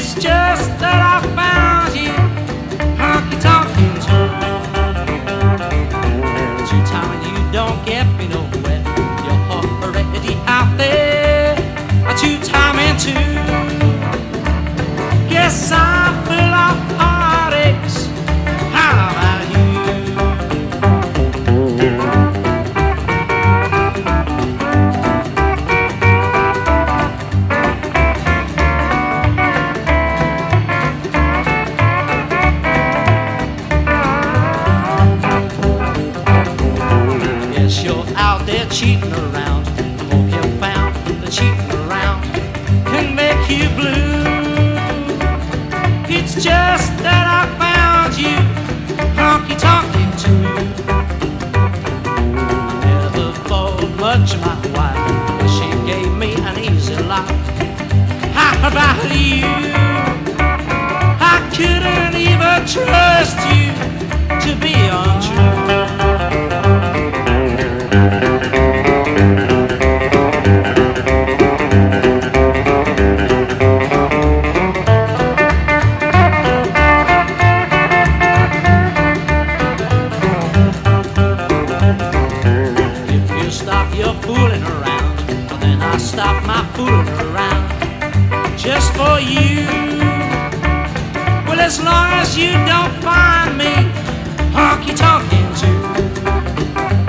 It's just that I found you honky tonkin' too. Too time you don't get me nowhere. You're already out there. Too time and two. Guess I'm full of heartaches. How about you? Yes, you're out there cheating around. I hope you found the cheating around can make you blue. It's just that I found you honky tonkin' too. I never thought much of my wife, but she gave me an easy life. How about you? I couldn't even trust you to be untrue. Stop your fooling around, well, then I stop my fooling around just for you. Well, as long as you don't find me honky tonkin' too.